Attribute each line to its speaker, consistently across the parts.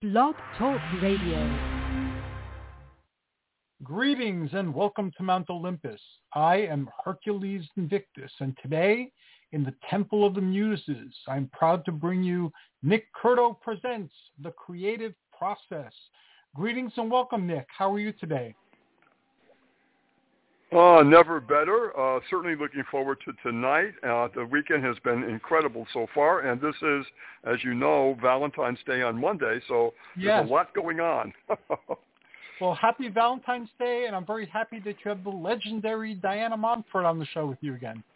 Speaker 1: Blog Talk Radio.
Speaker 2: Greetings and welcome to Mount Olympus. I am Hercules Invictus, and today in the Temple of the Muses, I'm proud to bring you Nick Curto Presents The Creative Process. Greetings and welcome, Nick. How are you today?
Speaker 3: Never better. Certainly looking forward to tonight. The weekend has been incredible so far, and this is, as you know, Valentine's Day on Monday, so there's a lot going on.
Speaker 2: Well, happy Valentine's Day, and I'm very happy that you have the legendary Diana Montfort on the show with you again.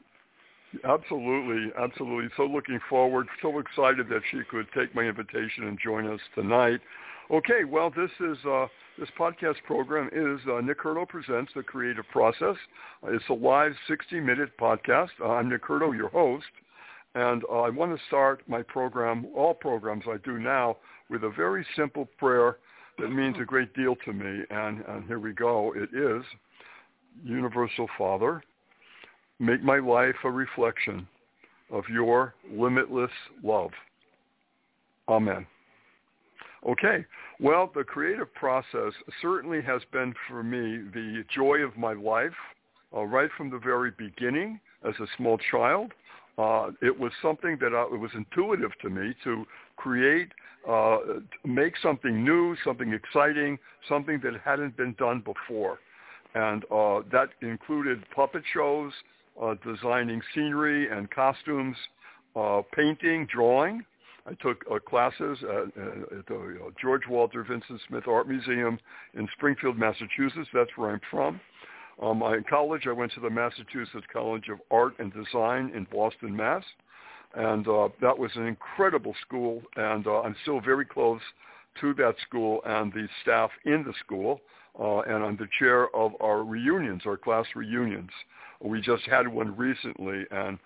Speaker 3: Absolutely, absolutely. So looking forward, so excited that she could take my invitation and join us tonight. Okay, well, this podcast program is Nick Curto Presents The Creative Process. It's a live 60-minute podcast. I'm Nick Curto, your host, and I want to start my program, all programs I do now, with a very simple prayer that means a great deal to me, and here we go. It is, Universal Father, make my life a reflection of your limitless love. Amen. Okay, well, the creative process certainly has been for me the joy of my life, right from the very beginning as a small child. It was something that it was intuitive to me to create, make something new, something exciting, something that hadn't been done before. And that included puppet shows, designing scenery and costumes, painting, drawing. I took classes at the George Walter Vincent Smith Art Museum in Springfield, Massachusetts. That's where I'm from. In college, I went to the Massachusetts College of Art and Design in Boston, Mass. And that was an incredible school, and I'm still very close to that school and the staff in the school. And I'm the chair of our reunions, our class reunions. We just had one recently, and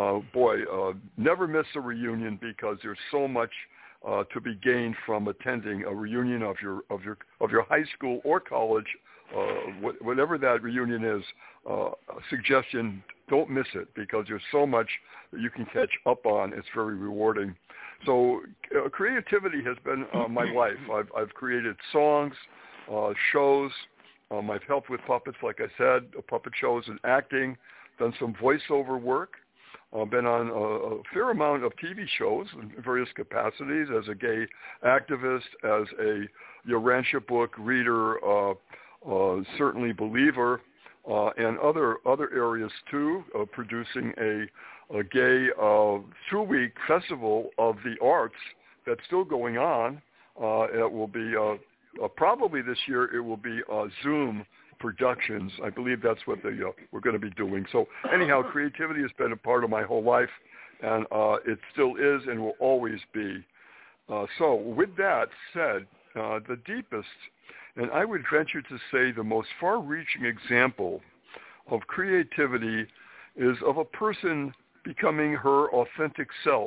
Speaker 3: never miss a reunion because there's so much to be gained from attending a reunion of your high school or college, whatever that reunion is. Suggestion: don't miss it because there's so much that you can catch up on. It's very rewarding. So creativity has been my life. I've created songs, shows. I've helped with puppets, like I said, puppet shows and acting, done some voiceover work, been on a fair amount of TV shows in various capacities as a gay activist, as a Urantia book reader, certainly believer, and other areas too, producing a gay 2-week festival of the arts that's still going on. It will be probably this year. It will be Zoom Productions. I believe that's what we're going to be doing. So anyhow, creativity has been a part of my whole life, and it still is and will always be. So with that said, the deepest, and I would venture to say the most far-reaching example of creativity is of a person becoming her authentic self.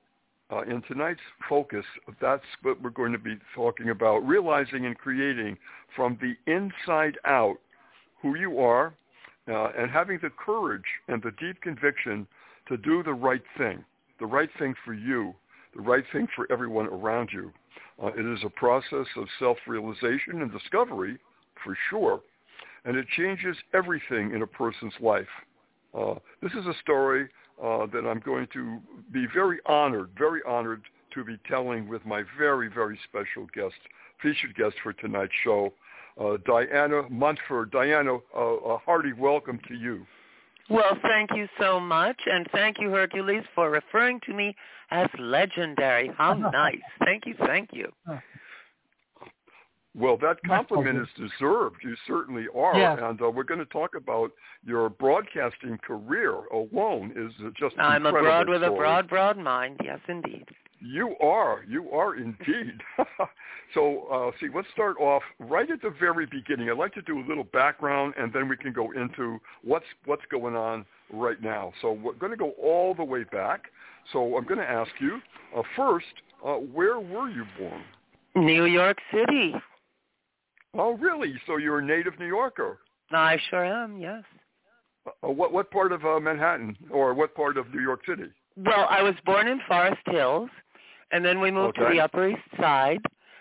Speaker 3: In tonight's focus, that's what we're going to be talking about, realizing and creating from the inside out who you are, and having the courage and the deep conviction to do the right thing for you, the right thing for everyone around you. It is a process of self-realization and discovery, for sure, and it changes everything in a person's life. This is a story that I'm going to be very honored to be telling with my very, very special guest, featured guest for tonight's show, Diana Montfort. Diana, a hearty welcome to you.
Speaker 4: Well, thank you so much, and thank you, Hercules, for referring to me as legendary. How nice. Thank you.
Speaker 3: Well, that compliment is deserved. You certainly are. Yes. And we're going to talk about your broadcasting career alone is just
Speaker 4: I'm
Speaker 3: incredible.
Speaker 4: I'm abroad with a broad mind. Yes, indeed.
Speaker 3: You are indeed. So, let's start off right at the very beginning. I'd like to do a little background, and then we can go into what's going on right now. So we're going to go all the way back. So I'm going to ask you, first, where were you born?
Speaker 4: New York City.
Speaker 3: Oh, really? So you're a native New Yorker?
Speaker 4: I sure am, yes.
Speaker 3: What part of Manhattan, or what part of New York City?
Speaker 4: Well, I was born in Forest Hills, and then we moved to the Upper East Side,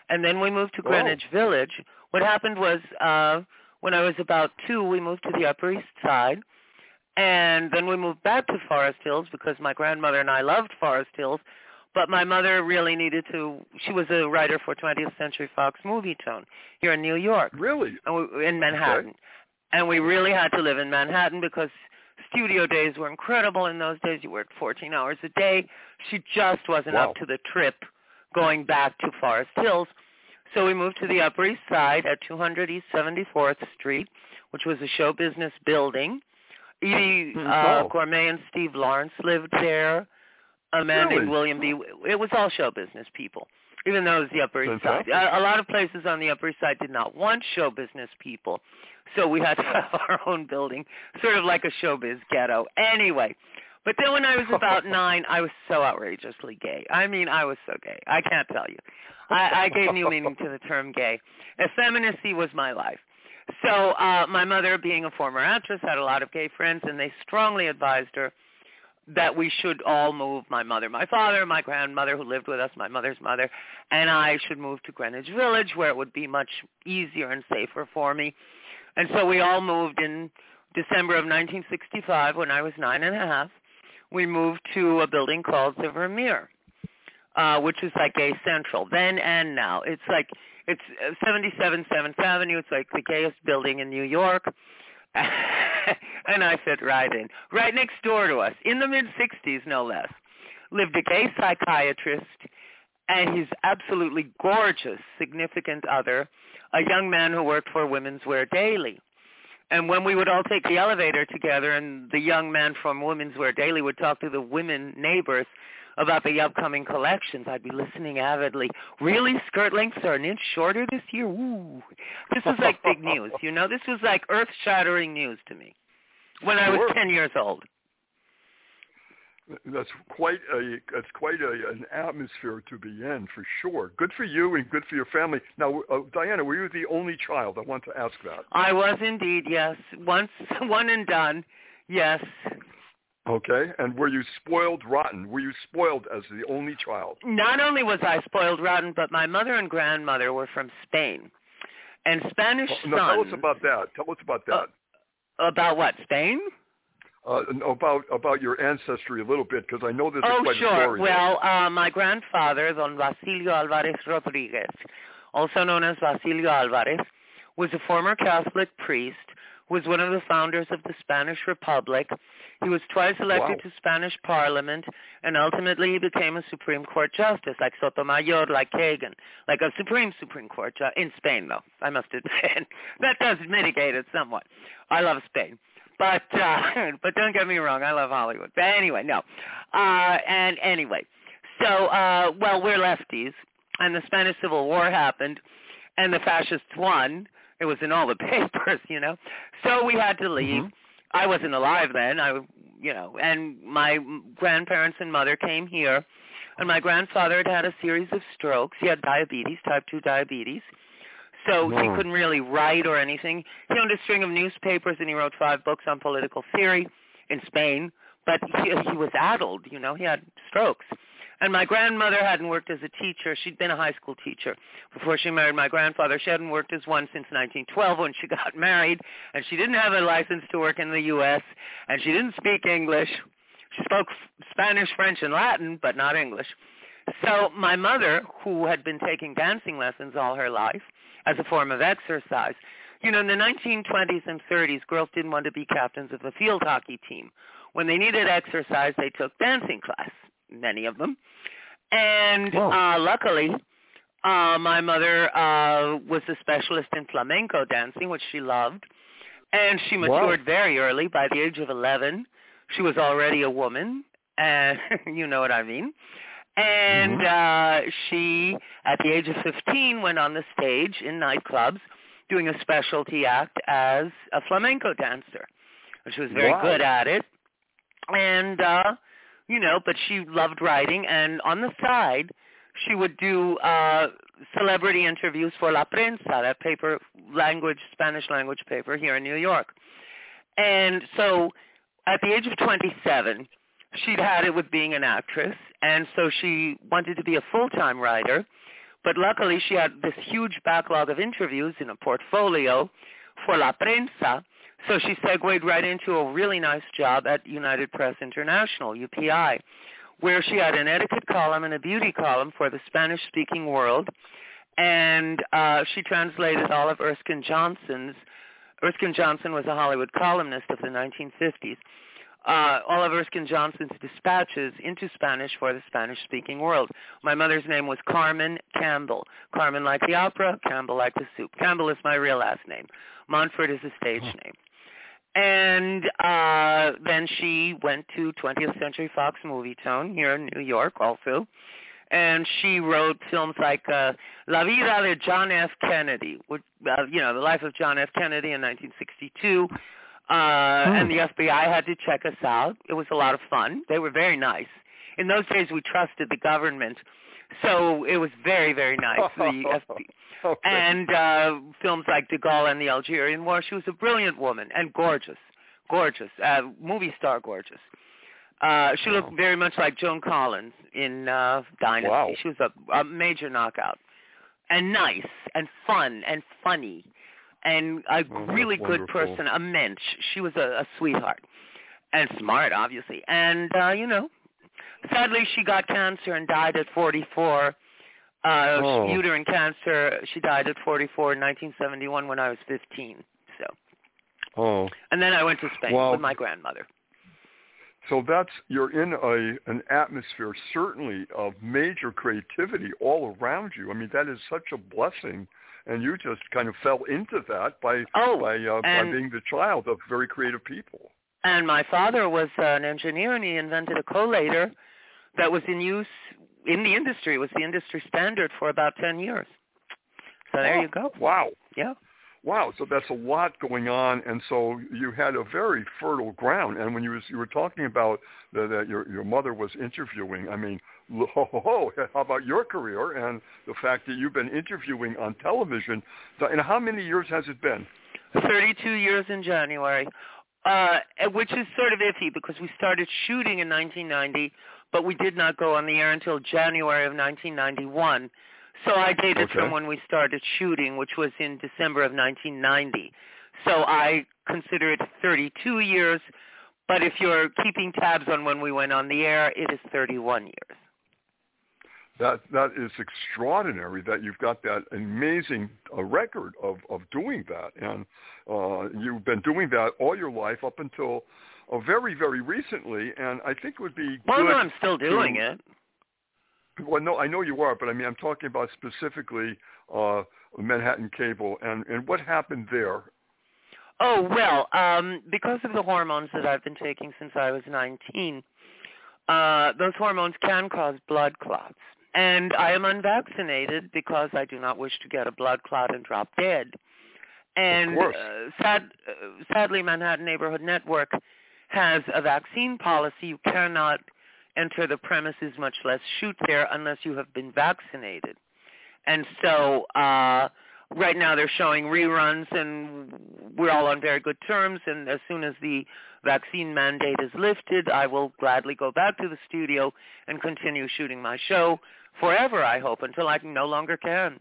Speaker 4: And then we moved to Greenwich Village. What happened was when I was about 2, we moved to the Upper East Side. And then we moved back to Forest Hills because my grandmother and I loved Forest Hills. But my mother really needed to, she was a writer for 20th Century Fox Movietone here in New York.
Speaker 3: Really?
Speaker 4: In Manhattan. Okay. And we really had to live in Manhattan because studio days were incredible in those days. You worked 14 hours a day. She just wasn't up to the trip going back to Forest Hills. So we moved to the Upper East Side at 200 East 74th Street, which was a show business building. Edie Gourmet and Steve Lawrence lived there. A man named William B. It was all show business people, even though it was the Upper East Side. A lot of places on the Upper East Side did not want show business people, so we had to have our own building, sort of like a showbiz ghetto. Anyway, but then when I was about 9, I was so outrageously gay. I mean, I was so gay. I can't tell you. I gave new meaning to the term gay. Effeminacy was my life. So my mother, being a former actress, had a lot of gay friends, and they strongly advised her that we should all move, my mother, my father, my grandmother who lived with us, my mother's mother, and I should move to Greenwich Village where it would be much easier and safer for me. And so we all moved in December of 1965 when I was 9 and a half. We moved to a building called the Vermeer, which is like Gay Central, then and now. It's 77 7th Avenue. It's like the gayest building in New York. And I fit right in. Right next door to us, in the mid-60s no less, lived a gay psychiatrist and his absolutely gorgeous significant other, a young man who worked for Women's Wear Daily. And when we would all take the elevator together and the young man from Women's Wear Daily would talk to the women neighbors about the upcoming collections, I'd be listening avidly. Really? Skirt lengths are an inch shorter this year? Ooh. This was like big news, you know? This was like earth-shattering news to me when I was 10 years old.
Speaker 3: That's quite an atmosphere to be in, for sure. Good for you and good for your family. Now, Diana, were you the only child? I want to ask that.
Speaker 4: I was indeed, yes. One and done, yes.
Speaker 3: Okay, and were you spoiled rotten? Were you spoiled as the only child?
Speaker 4: Not only was I spoiled rotten, but my mother and grandmother were from Spain. And Spanish sons...
Speaker 3: Tell us about that. Tell us about that.
Speaker 4: About what, Spain?
Speaker 3: About your ancestry a little bit, because I know there's quite a story.
Speaker 4: Oh, sure. Well, my grandfather, Don Basilio Alvarez Rodriguez, also known as Basilio Alvarez, was a former Catholic priest, was one of the founders of the Spanish Republic. He was twice elected to Spanish Parliament, and ultimately he became a Supreme Court justice, like Sotomayor, like Kagan, like a Supreme Court judge in Spain, though, I must admit. That does mitigate it somewhat. I love Spain. But don't get me wrong, I love Hollywood. But anyway, no. So we're lefties, and the Spanish Civil War happened, and the fascists won. It was in all the papers, you know. So we had to leave. Mm-hmm. I wasn't alive then, and my grandparents and mother came here, and my grandfather had had a series of strokes. He had diabetes, type 2 diabetes. So he couldn't really write or anything. He owned a string of newspapers, and he wrote 5 books on political theory in Spain. But he was addled, you know. He had strokes. And my grandmother hadn't worked as a teacher. She'd been a high school teacher before she married my grandfather. She hadn't worked as one since 1912 when she got married. And she didn't have a license to work in the U.S., and she didn't speak English. She spoke Spanish, French, and Latin, but not English. So my mother, who had been taking dancing lessons all her life, as a form of exercise. You know, in the 1920s and 30s, girls didn't want to be captains of a field hockey team. When they needed exercise, they took dancing class, many of them. And luckily, my mother was a specialist in flamenco dancing, which she loved. And she matured very early. By the age of 11, she was already a woman, and you know what I mean. And she, at the age of 15, went on the stage in nightclubs doing a specialty act as a flamenco dancer. She was very good at it. And, but she loved writing. And on the side, she would do celebrity interviews for La Prensa, that paper, Spanish language paper here in New York. And so at the age of 27, she'd had it with being an actress, and so she wanted to be a full-time writer, But luckily, she had this huge backlog of interviews in a portfolio for La Prensa, so she segued right into a really nice job at United Press International, UPI, where she had an etiquette column and a beauty column for the Spanish-speaking world, and she translated all of Erskine Johnson's. Erskine Johnson was a Hollywood columnist of the 1950s. All of Erskine Johnson's dispatches into Spanish for the Spanish-speaking world. My mother's name was Carmen Campbell. Carmen like the opera, Campbell like the soup. Campbell is my real last name. Montfort is a stage name. And then she went to 20th Century Fox Movietone here in New York also. And she wrote films like La Vida de John F. Kennedy, which, the life of John F. Kennedy in 1962. And the FBI had to check us out. It was a lot of fun. They were very nice. In those days, we trusted the government. So it was very, very nice. The FBI. Okay. And films like De Gaulle and the Algerian War. She was a brilliant woman and gorgeous, movie star gorgeous. She looked very much like Joan Collins in Dynasty.
Speaker 3: Wow.
Speaker 4: She was a major knockout. And nice and fun and funny and a really good person, a mensch. She was a sweetheart and smart, obviously. And, sadly she got cancer and died at 44. Uterine cancer. She died at 44 in 1971 when I was 15. So. And then I went to Spain with my grandmother.
Speaker 3: So you're in an atmosphere certainly of major creativity all around you. I mean, that is such a blessing, and you just kind of fell into that by being the child of very creative people.
Speaker 4: And my father was an engineer, and he invented a collator that was in use in the industry. It was the industry standard for about 10 years. So there you go.
Speaker 3: Wow.
Speaker 4: Yeah.
Speaker 3: Wow, so that's a lot going on, and so you had a very fertile ground. And when you were talking about that your mother was interviewing, I mean, how about your career and the fact that you've been interviewing on television? And how many years has it been?
Speaker 4: 32 years in January, which is sort of iffy because we started shooting in 1990, but we did not go on the air until January of 1991. So I dated from when we started shooting, which was in December of 1990. So I consider it 32 years, but if you're keeping tabs on when we went on the air, it is 31 years.
Speaker 3: That is extraordinary that you've got that amazing record of doing that. And you've been doing that all your life up until very, very recently. And I think it would be good.
Speaker 4: Well, no, I'm still doing it.
Speaker 3: Well, no, I know you are, but I mean, I'm talking about specifically Manhattan Cable and what happened there.
Speaker 4: Oh, well, because of the hormones that I've been taking since I was 19, those hormones can cause blood clots. And I am unvaccinated because I do not wish to get a blood clot and drop dead. And sadly, Manhattan Neighborhood Network has a vaccine policy. You cannot enter the premises, much less shoot there, unless you have been vaccinated. And so right now they're showing reruns, and we're all on very good terms, and as soon as the vaccine mandate is lifted, I will gladly go back to the studio and continue shooting my show forever, I hope, until I no longer can.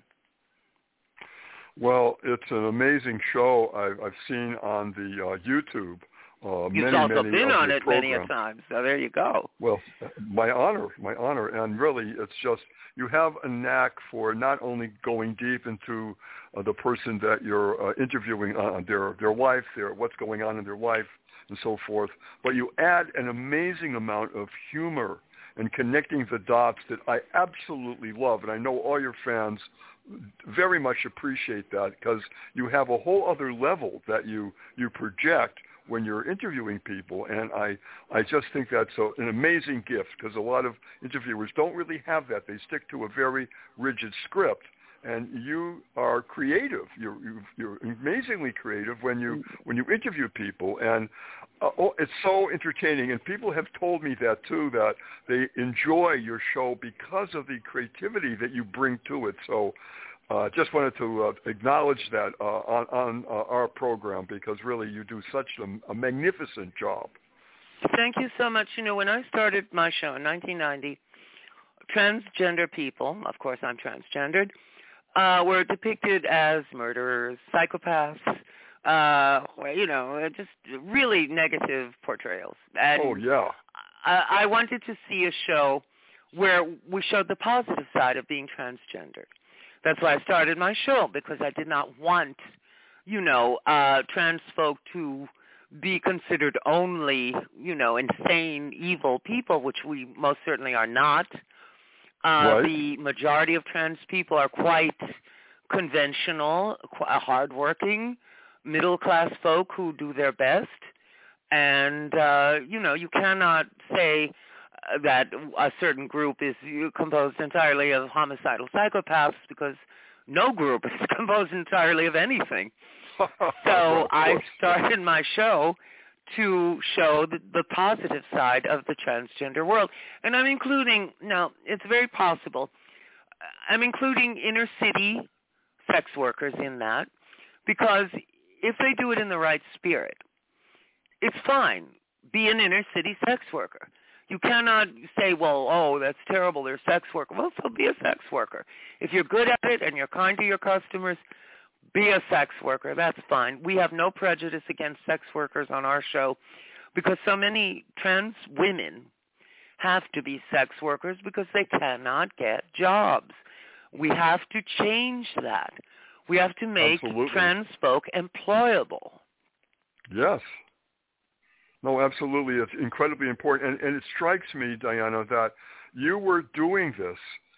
Speaker 3: Well, it's an amazing show I've seen on the YouTube.
Speaker 4: You've also been on it many a time, so there you go.
Speaker 3: Well, my honor, and really it's just you have a knack for not only going deep into the person that you're interviewing, their life, what's going on in their life, and so forth, but you add an amazing amount of humor and connecting the dots that I absolutely love, and I know all your fans very much appreciate that because you have a whole other level that you project when you're interviewing people, and I just think that's an amazing gift because a lot of interviewers don't really have that. They stick to a very rigid script, and you are creative. You're amazingly creative when you interview people, and it's so entertaining. And people have told me that too, that they enjoy your show because of the creativity that you bring to it. So. Just wanted to acknowledge that on our program because really you do such a magnificent job.
Speaker 4: Thank you so much. You know, when I started my show in 1990, transgender people, of course I'm transgendered, were depicted as murderers, psychopaths, just really negative portrayals. And
Speaker 3: oh, yeah.
Speaker 4: I wanted to see a show where we showed the positive side of being transgender. That's why I started my show, because I did not want, trans folk to be considered only, insane, evil people, which we most certainly are not.
Speaker 3: Right.
Speaker 4: The majority of trans people are quite conventional, hardworking, middle-class folk who do their best. And, you cannot say that a certain group is composed entirely of homicidal psychopaths, because no group is composed entirely of anything. So I started my show to show the positive side of the transgender world. And I'm including, now, it's very possible, I'm including inner city sex workers in that, because if they do it in the right spirit, it's fine. Be an inner city sex worker. You cannot say, well, oh, that's terrible, they're sex workers. Well, so be a sex worker. If you're good at it and you're kind to your customers, be a sex worker. That's fine. We have no prejudice against sex workers on our show, because so many trans women have to be sex workers because they cannot get jobs. We have to change that. We have to make trans folk employable.
Speaker 3: Yes. No, absolutely. It's incredibly important. And it strikes me, Diana, that you were doing this,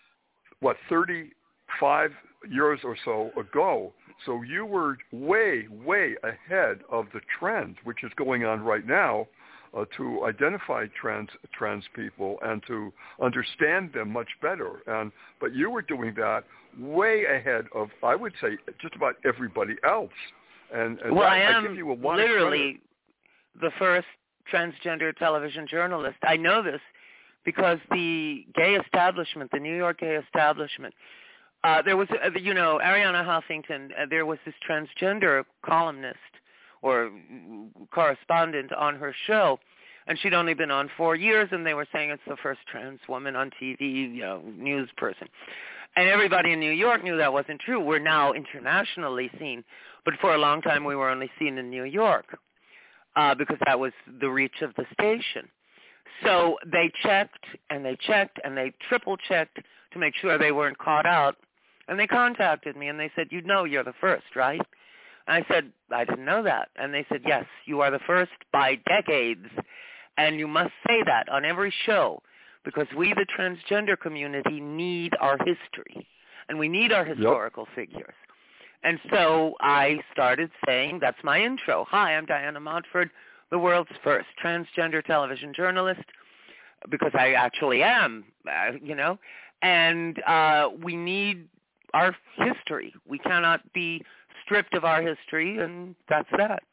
Speaker 3: 35 years or so ago. So you were way, way ahead of the trend, which is going on right now, to identify trans people and to understand them much better. But you were doing that way ahead of, I would say, just about everybody else. And
Speaker 4: well,
Speaker 3: I
Speaker 4: am
Speaker 3: give you a lot
Speaker 4: literally the first transgender television journalist. I know this because the gay establishment, the New York gay establishment, there was, Arianna Huffington, there was this transgender columnist or correspondent on her show, and she'd only been on 4 years, and they were saying it's the first trans woman on TV, news person. And everybody in New York knew that wasn't true. We're now internationally seen, but for a long time we were only seen in New York because that was the reach of the station. So they checked, and they checked, and they triple-checked to make sure they weren't caught out. And they contacted me, and they said, you're the first, right? And I said, I didn't know that. And they said, yes, you are the first by decades, and you must say that on every show, because we, the transgender community, need our history, and we need our historical figures. And so I started saying, that's my intro. Hi, I'm Diana Montford, the world's first transgender television journalist, because I actually am, and we need our history. We cannot be stripped of our history, and that's that.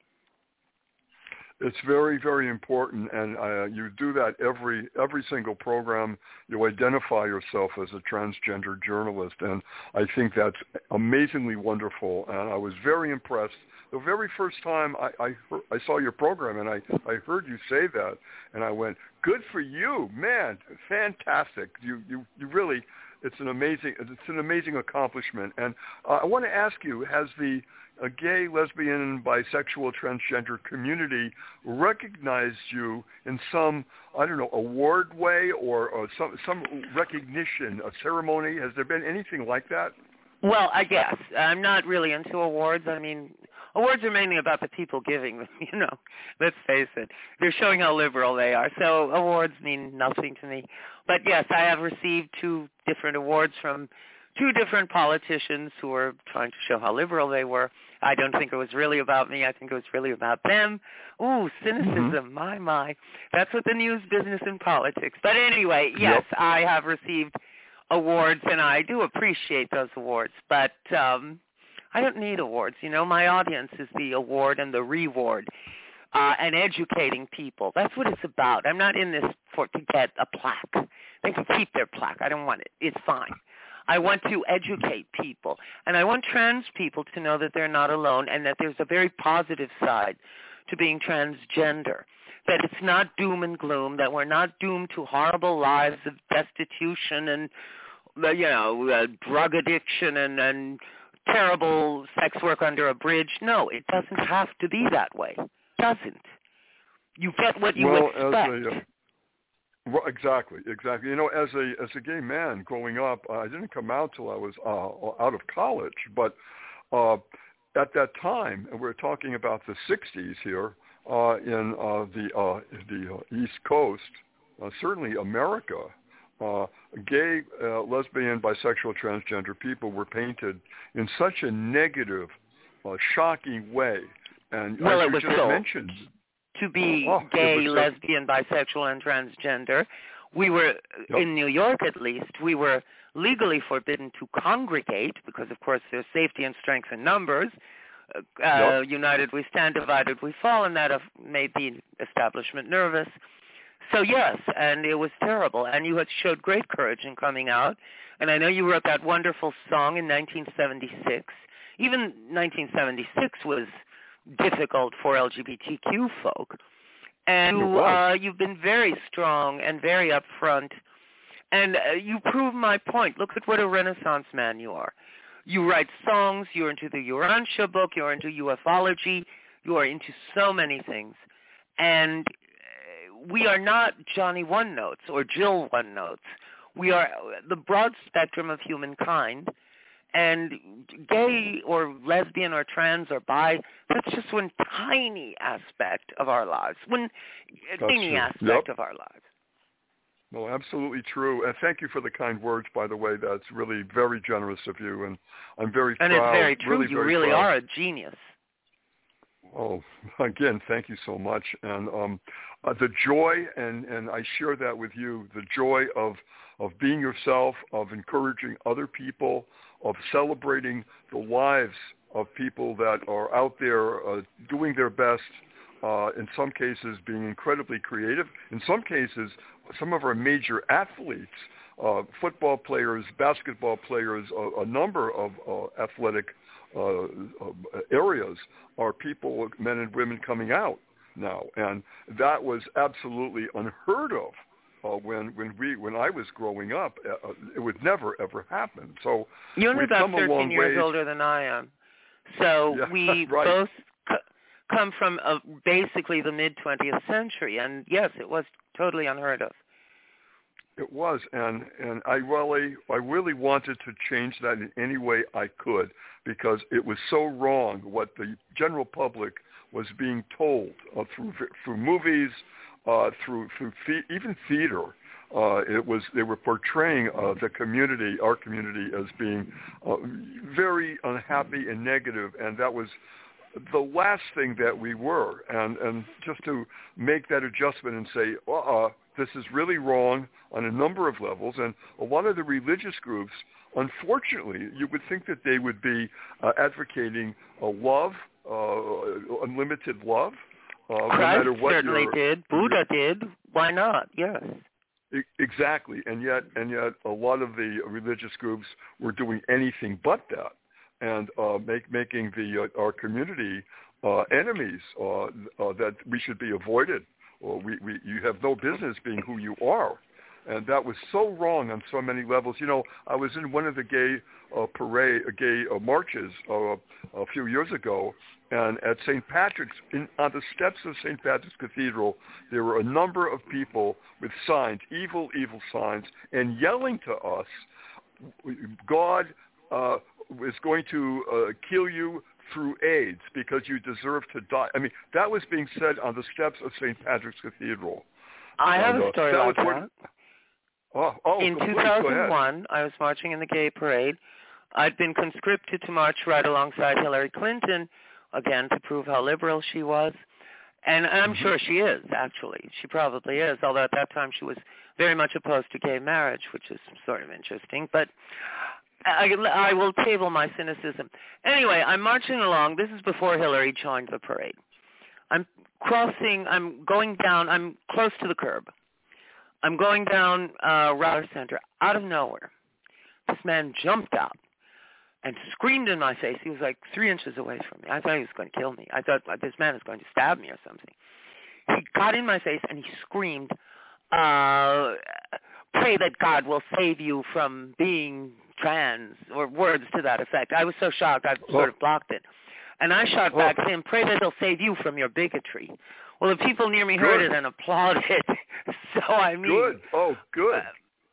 Speaker 3: It's very, very important, and you do that every single program. You identify yourself as a transgender journalist, and I think that's amazingly wonderful, and I was very impressed. The very first time I saw your program, and I heard you say that, and I went, good for you, man, fantastic. You really, it's an amazing accomplishment. And I want to ask you, has the gay, lesbian, bisexual, transgender community recognized you in some, award way or some recognition, a ceremony? Has there been anything like that?
Speaker 4: Well, I guess. I'm not really into awards. I mean, awards are mainly about the people giving them, let's face it. They're showing how liberal they are. So awards mean nothing to me. But yes, I have received 2 different awards from 2 different politicians who were trying to show how liberal they were. I don't think it was really about me. I think it was really about them. Ooh, cynicism, my. That's what the news business and politics. But anyway, yes, I have received awards, and I do appreciate those awards. But I don't need awards. My audience is the award and the reward, and educating people. That's what it's about. I'm not in this to get a plaque. They can keep their plaque. I don't want it. It's fine. I want to educate people, and I want trans people to know that they're not alone and that there's a very positive side to being transgender, that it's not doom and gloom, that we're not doomed to horrible lives of destitution and, drug addiction and terrible sex work under a bridge. No, it doesn't have to be that way. It doesn't. You get what you expect.
Speaker 3: Well, exactly. You know, as a gay man growing up, I didn't come out till I was out of college. But at that time, and we're talking about the '60s here in the East Coast, certainly America. Gay, lesbian, bisexual, transgender people were painted in such a negative, shocking way. And
Speaker 4: well,
Speaker 3: as
Speaker 4: it was
Speaker 3: you just
Speaker 4: so.
Speaker 3: mentioned,
Speaker 4: To be gay, lesbian, bisexual, and transgender, we were, in New York at least, we were legally forbidden to congregate because, of course, there's safety and strength in numbers. United we stand, divided we fall, and that made the establishment nervous. So, yes, and it was terrible, and you had showed great courage in coming out, and I know you wrote that wonderful song in 1976. Even 1976 was difficult for LGBTQ folk, and you've been very strong and very upfront, and you prove my point. Look at what a Renaissance man you are. You write songs, you're into the Urantia book, you're into ufology, you are into so many things, and we are not Johnny One Notes or Jill One Notes. We are the broad spectrum of humankind, and gay or lesbian or trans or bi, that's just one tiny aspect of our lives, one tiny aspect of our lives.
Speaker 3: No, absolutely true. And thank you for the kind words, by the way. That's really very generous of you, and I'm very proud.
Speaker 4: And it's very true. You really
Speaker 3: proud.
Speaker 4: are a genius.
Speaker 3: Oh, again, thank you so much. And the joy, and I share that with you, the joy of being yourself, of encouraging other people, of celebrating the lives of people that are out there doing their best, in some cases being incredibly creative. In some cases, some of our major athletes, football players, basketball players, a number of athletic areas are people, men and women, coming out now, and that was absolutely unheard of when I was growing up. It would never ever happen. So
Speaker 4: you're only about 13 years
Speaker 3: ways.
Speaker 4: older than I am, so we both come from basically the mid 20th century, and yes, it was totally unheard of.
Speaker 3: It was, and I really wanted to change that in any way I could, because it was so wrong what the general public was being told through movies, through even theater. They were portraying our community as being very unhappy and negative, and that was the last thing that we were. And just to make that adjustment and say, this is really wrong on a number of levels. And a lot of the religious groups, unfortunately, you would think that they would be advocating love, unlimited love.
Speaker 4: Christ
Speaker 3: no matter what
Speaker 4: certainly did. Buddha did. Why not? Yes.
Speaker 3: Exactly. And yet a lot of the religious groups were doing anything but that, and making our community enemies that we should be avoided. Or you have no business being who you are. And that was so wrong on so many levels. You know, I was in one of the gay marches a few years ago, and at St. Patrick's, on the steps of St. Patrick's Cathedral, there were a number of people with signs, evil signs, and yelling to us, God is going to kill you through AIDS because you deserve to die. I mean, that was being said on the steps of St. Patrick's Cathedral.
Speaker 4: I have a story like that. In
Speaker 3: please,
Speaker 4: 2001, I was marching in the gay parade. I'd been conscripted to march right alongside Hillary Clinton, again, to prove how liberal she was. And I'm sure she is, actually. She probably is, although at that time she was very much opposed to gay marriage, which is sort of interesting. But I will table my cynicism. Anyway, I'm marching along. This is before Hillary joined the parade. I'm going down, I'm close to the curb. I'm going down Rowder Center. Out of nowhere, this man jumped out and screamed in my face. He was like 3 inches away from me. I thought he was going to kill me. I thought this man is going to stab me or something. he got in my face and he screamed, pray that God will save you from being trans, or words to that effect. I was so shocked I sort of blocked it. And I shot back to him, pray that he'll save you from your bigotry. Well, the people near me heard it and applauded. So, I mean...
Speaker 3: Good. Oh, good.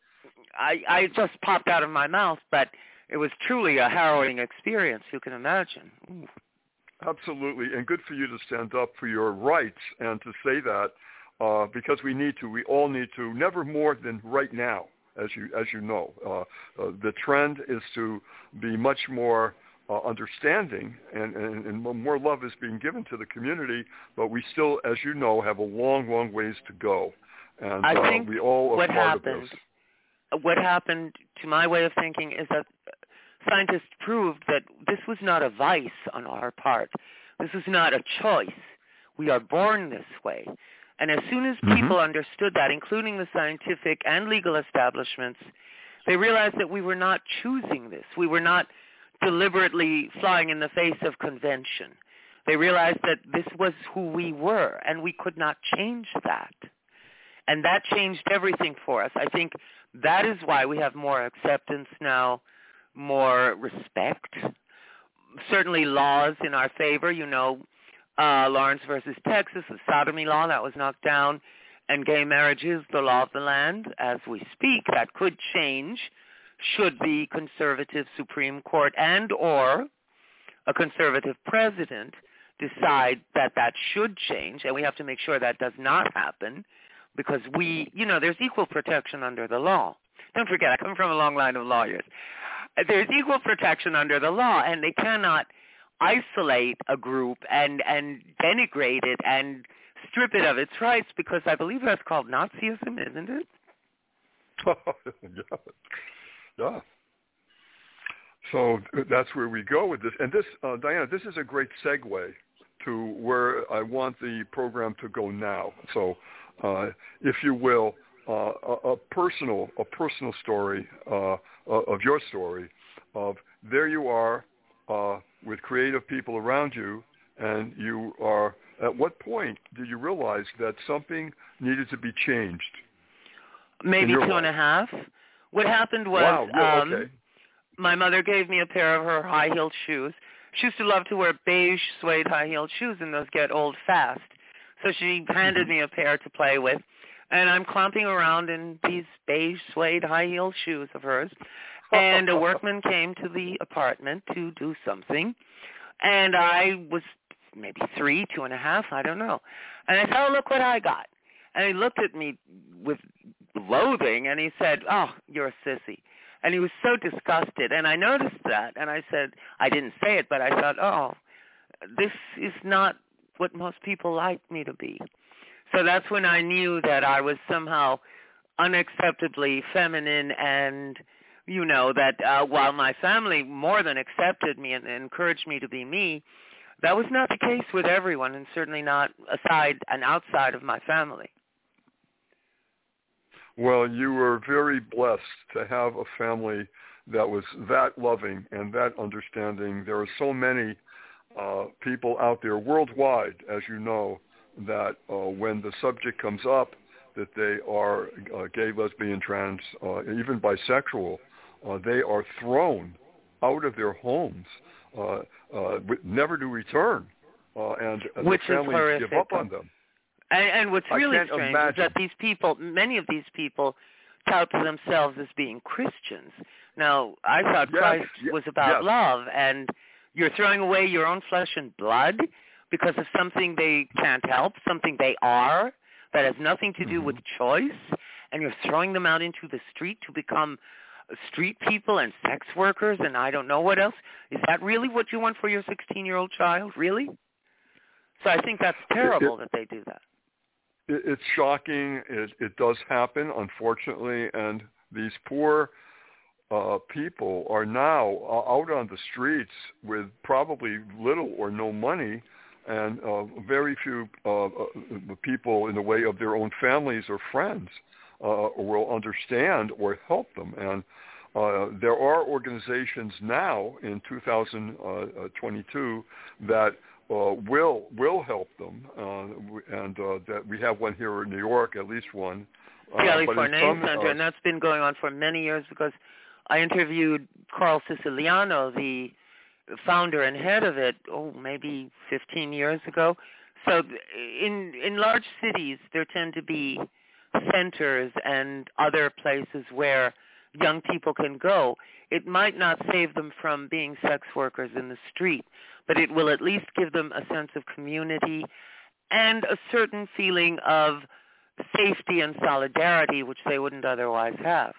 Speaker 4: I just popped out of my mouth, but it was truly a harrowing experience, you can imagine. Ooh.
Speaker 3: Absolutely, and good for you to stand up for your rights and to say that, because we all need to, never more than right now, as you know. The trend is to be much more understanding, and more love is being given to the community, but we still, as you know, have a long, long ways to go. And
Speaker 4: I think
Speaker 3: we all are part of this.
Speaker 4: What happened, to my way of thinking, is that scientists proved that this was not a vice on our part. This is not a choice. We are born this way. And as soon as people understood that, including the scientific and legal establishments, they realized that we were not choosing this. We were not deliberately flying in the face of convention. They realized that this was who we were, and we could not change that. And that changed everything for us. I think that is why we have more acceptance now, more respect, certainly laws in our favor. You know, Lawrence versus Texas, the sodomy law, that was knocked down, and gay marriage is the law of the land as we speak. That could change should the conservative Supreme Court and or a conservative president decide that that should change, and we have to make sure that does not happen, because there's equal protection under the law. Don't forget, I come from a long line of lawyers. There's equal protection under the law, and they cannot isolate a group and denigrate it and strip it of its rights, because I believe that's called Nazism, isn't it?
Speaker 3: Yeah. So that's where we go with this. And this, Diana, this is a great segue to where I want the program to go now. So, if you will, a personal story of your story. Of there you are with creative people around you, and you are. At what point did you realize that something needed to be changed?
Speaker 4: Maybe 2.5. What happened was,
Speaker 3: okay.
Speaker 4: My mother gave me a pair of her high-heeled shoes. She used to love to wear beige suede high-heeled shoes, and those get old fast. So she handed me a pair to play with, and I'm clomping around in these beige suede high-heeled shoes of hers, and a workman came to the apartment to do something, and I was maybe 3, 2.5, I don't know. And I said, oh, look what I got. And he looked at me with loathing, and he said, oh, you're a sissy. And he was so disgusted, and I noticed that, and I said, I didn't say it, but I thought, oh, this is not what most people like me to be. So that's when I knew that I was somehow unacceptably feminine, and, that while my family more than accepted me and encouraged me to be me, that was not the case with everyone, and certainly not aside and outside of my family.
Speaker 3: Well, you were very blessed to have a family that was that loving and that understanding. There are so many people out there worldwide, as you know, that when the subject comes up that they are gay, lesbian, trans, even bisexual, they are thrown out of their homes, never to return, and
Speaker 4: which
Speaker 3: the families
Speaker 4: is horrific.
Speaker 3: give up on them.
Speaker 4: And what's really strange is that these people, many of these people, tout to themselves as being Christians. Now, I thought Christ was about love, and you're throwing away your own flesh and blood because of something they can't help, something they are, that has nothing to do with choice, and you're throwing them out into the street to become street people and sex workers and I don't know what else. Is that really what you want for your 16-year-old child? Really? So I think that's terrible that they do that.
Speaker 3: It's shocking. It does happen, unfortunately, and these poor people are now out on the streets with probably little or no money, and very few people in the way of their own families or friends will understand or help them. And there are organizations now in 2022 that will help them, and that we have one here in New York, at least one.
Speaker 4: California Center, and that's been going on for many years because I interviewed Carl Siciliano, the founder and head of it, maybe 15 years ago. So in large cities, there tend to be centers and other places where young people can go. It might not save them from being sex workers in the street, but it will at least give them a sense of community and a certain feeling of safety and solidarity, which they wouldn't otherwise have.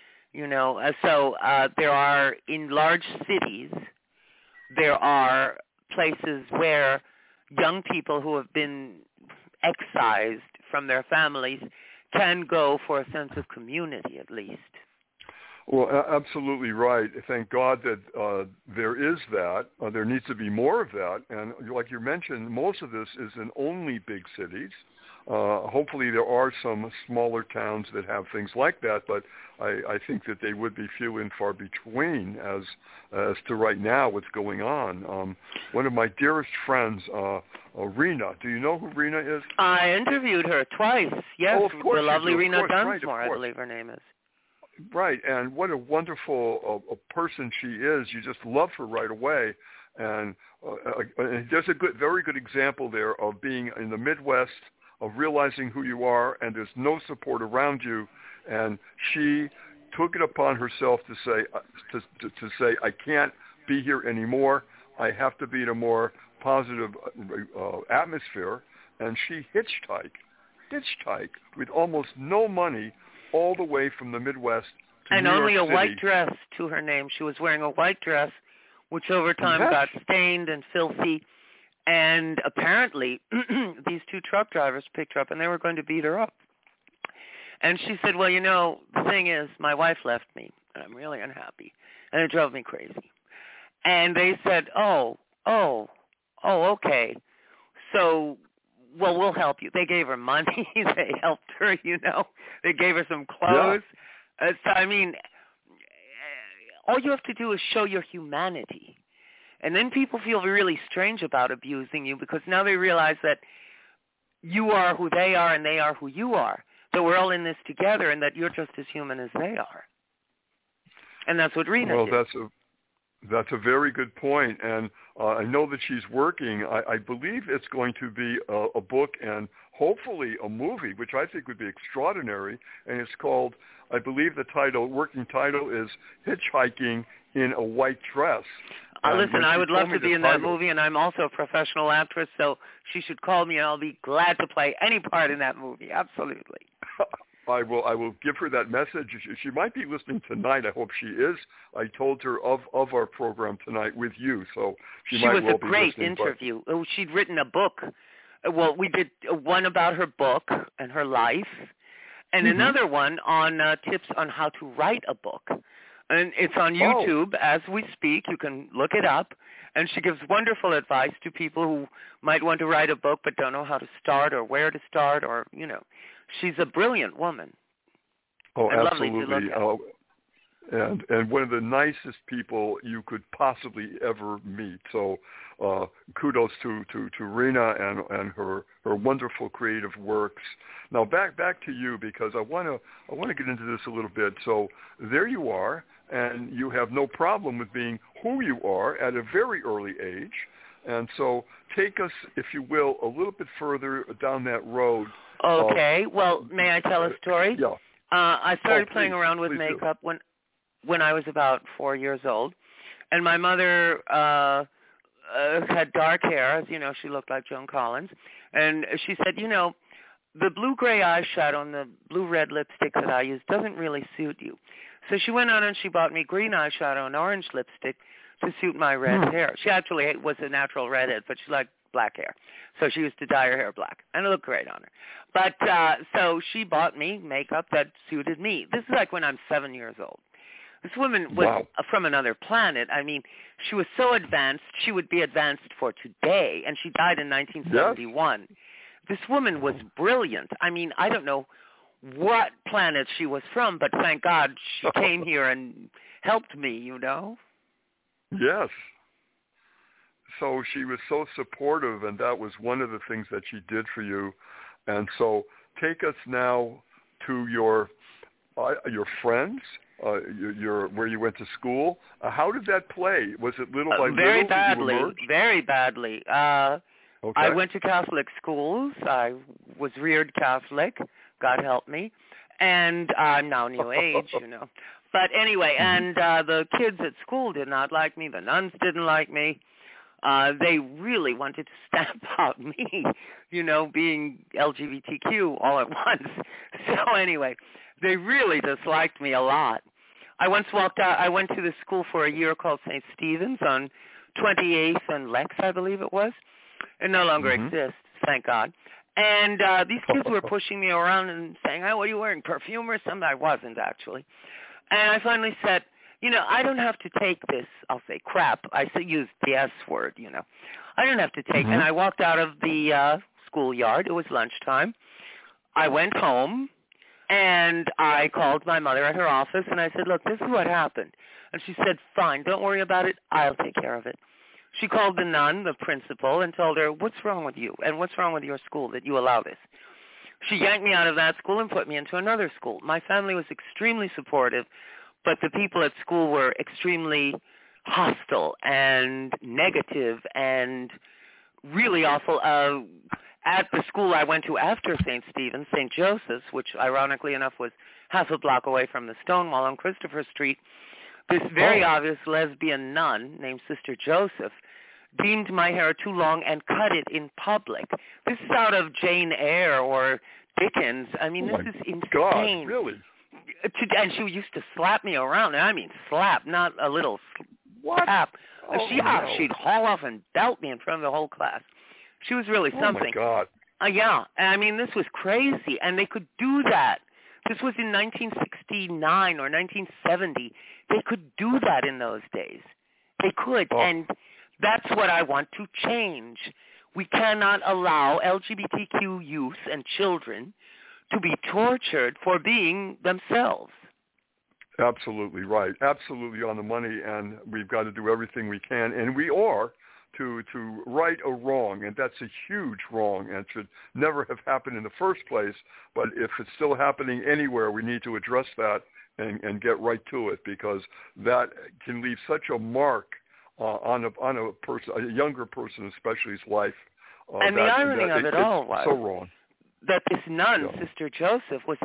Speaker 4: So there are, in large cities, there are places where young people who have been excised from their families can go for a sense of community, at least.
Speaker 3: Well, absolutely right. Thank God that there is that. There needs to be more of that. And like you mentioned, most of this is in only big cities. Hopefully there are some smaller towns that have things like that, but I think that they would be few and far between as to right now what's going on. One of my dearest friends, Rena. Do you know who Rena is?
Speaker 4: I interviewed her twice. Yes,
Speaker 3: oh, of course
Speaker 4: the lovely Rena
Speaker 3: Dunsmore,
Speaker 4: right, I believe her name is.
Speaker 3: Right, and what a wonderful person she is. You just love her right away. And there's a very good example there of being in the Midwest, of realizing who you are, and there's no support around you. And she took it upon herself to say, I can't be here anymore. I have to be in a more positive atmosphere. And she hitchhiked with almost no money all the way from the Midwest to
Speaker 4: and
Speaker 3: New
Speaker 4: only
Speaker 3: York
Speaker 4: a
Speaker 3: City.
Speaker 4: White dress to her name. She was wearing a white dress, which over time got stained and filthy. And apparently, these two truck drivers picked her up, and they were going to beat her up. And she said, well, the thing is, my wife left me, and I'm really unhappy, and it drove me crazy. And they said, oh, okay. So, well, we'll help you. They gave her money. They helped her, They gave her some clothes. Yeah. So, I mean, all you have to do is show your humanity. And then people feel really strange about abusing you because now they realize that you are who they are and they are who you are, that we're all in this together and that you're just as human as they are. And that's what Rena did.
Speaker 3: That's a very good point. And I know that she's working. I believe it's going to be a book and hopefully a movie, which I think would be extraordinary. And it's called, I believe the working title is Hitchhiking in a White Dress.
Speaker 4: Listen, I would love to be in that movie, and I'm also a professional actress, so she should call me, and I'll be glad to play any part in that movie. Absolutely.
Speaker 3: I will give her that message. She might be listening tonight. I hope she is. I told her of our program tonight with you, so she might well be listening.
Speaker 4: She was a great interview. She'd written a book. Well, we did one about her book and her life, and another one on tips on how to write a book. And it's on YouTube as we speak. You can look it up. And she gives wonderful advice to people who might want to write a book but don't know how to start or where to start or, She's a brilliant woman.
Speaker 3: Oh,
Speaker 4: and
Speaker 3: absolutely.
Speaker 4: Lovely to look at.
Speaker 3: And one of the nicest people you could possibly ever meet. So kudos to Rena and her wonderful creative works. Now back to you because I want to get into this a little bit. So there you are, and you have no problem with being who you are at a very early age. And so take us, if you will, a little bit further down that road.
Speaker 4: Okay. Well, may I tell a story?
Speaker 3: Yeah.
Speaker 4: I started playing around with makeup when I was about 4 years old, and my mother had dark hair, as you know, she looked like Joan Collins, and she said, the blue-gray eyeshadow and the blue-red lipstick that I use doesn't really suit you. So she went out and she bought me green eyeshadow and orange lipstick to suit my red hair. She actually was a natural redhead, but she liked black hair. So she used to dye her hair black, and it looked great on her. But so she bought me makeup that suited me. This is like when I'm 7 years old. This woman was from another planet. I mean, she was so advanced, she would be advanced for today, and she died in 1971. Yes. This woman was brilliant. I mean, I don't know what planet she was from, but thank God she came here and helped me,
Speaker 3: Yes. so she was so supportive, and that was one of the things that she did for you. And so take us now to your friends, your where you went to school. How did that play? Was it little by
Speaker 4: very
Speaker 3: little?
Speaker 4: Badly,
Speaker 3: you emerged?
Speaker 4: very badly.
Speaker 3: Okay.
Speaker 4: I went to Catholic schools. I was reared Catholic. God help me. And I'm now New Age, you know. But anyway, and the kids at school did not like me. The nuns didn't like me. They really wanted to stamp out me, you know, being LGBTQ all at once. So anyway, they really disliked me a lot. I once walked out. I went to the school for a year called St. Stephen's on 28th and Lex, I believe it was. It no longer exists, thank God. And these kids were pushing me around and saying, "Oh, what are you wearing, perfume or something?" I wasn't, actually. And I finally said, you know, I don't have to take this, I'll say crap. I used the S word, you know. I don't have to take, and I walked out of the schoolyard. It was lunchtime. I went home, and I called my mother at her office, and I said, look, this is what happened. And she said, fine, don't worry about it. I'll take care of it. She called the nun, the principal, and told her, what's wrong with you, and what's wrong with your school that you allow this? She yanked me out of that school and put me into another school. My family was extremely supportive, but the people at school were extremely hostile and negative and really awful. At the school I went to after St. Stephen's, St. Joseph's, which ironically enough was half a block away from the Stonewall on Christopher Street, this very obvious lesbian nun named Sister Joseph deemed my hair too long and cut it in public. This is out of Jane Eyre or Dickens. I mean, this is insane.
Speaker 3: God, really?
Speaker 4: And she used to slap me around. And I mean slap, not a little slap.
Speaker 3: Oh,
Speaker 4: She'd haul off and belt me in front of the whole class. She was really something.
Speaker 3: Oh, my God.
Speaker 4: Yeah. I mean, this was crazy. And they could do that. This was in 1969 or 1970. They could do that in those days. They could.
Speaker 3: Oh.
Speaker 4: And that's what I want to change. We cannot allow LGBTQ youth and children to be tortured for being themselves.
Speaker 3: Absolutely right. Absolutely on the money, and we've got to do everything we can, and we are, to right a wrong, and that's a huge wrong and should never have happened in the first place. But if it's still happening anywhere, we need to address that and get right to it, because that can leave such a mark on a person, a younger person especially's life.
Speaker 4: And the irony of it all was
Speaker 3: so wrong
Speaker 4: that this nun, Sister Joseph, was